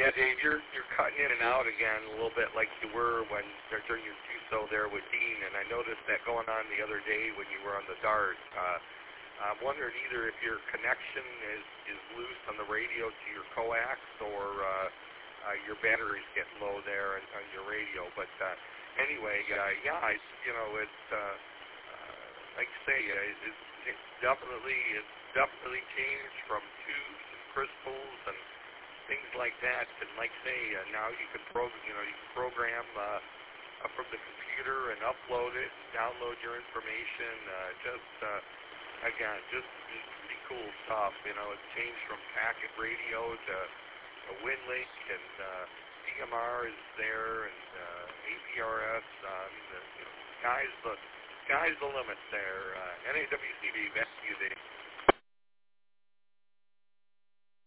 Yeah, Dave, you're cutting in and out again a little bit like you were when during your QSO there with Dean, and I noticed that going on the other day when you were on the DART. I'm wondering either if your connection is loose on the radio to your coax or your battery's getting low there on your radio. But anyway, yeah, it's like you say, it's definitely changed from tubes and crystals and things like that. And like say, now you can program from the computer and upload it, and download your information. Again, just pretty cool stuff. It's changed from packet radio to WinLink, and DMR is there, and APRS. Sky's the limit there. NAWCB, back to you, Dave.